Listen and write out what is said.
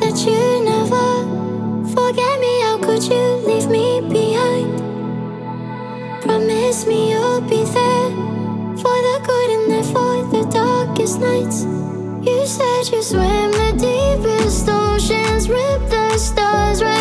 that you never forget me. How could you leave me behind? Promise me you'll be there for the good and there for the darkest nights. You said you swim the deepest oceans, rip the stars right